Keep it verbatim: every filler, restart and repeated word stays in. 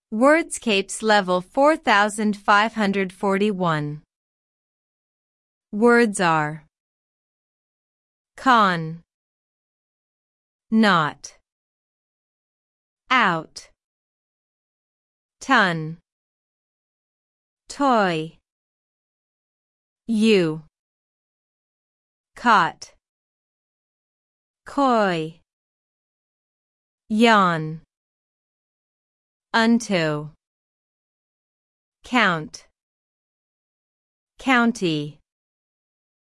Wordscapes level four thousand five hundred forty-one. Words are con, not, out, ton, toy, you, caught, coy, yawn, unto, count, county.